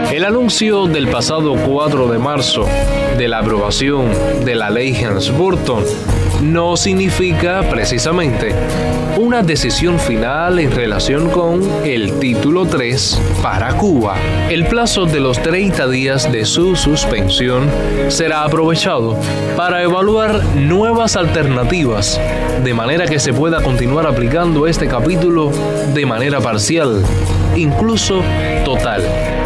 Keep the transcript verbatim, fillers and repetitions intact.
El anuncio del pasado cuatro de marzo de la aprobación de la ley Helms-Burton no significa precisamente una decisión final en relación con el título tres para Cuba. El plazo de los treinta días de su suspensión será aprovechado para evaluar nuevas alternativas, de manera que se pueda continuar aplicando este capítulo de manera parcial, incluso total.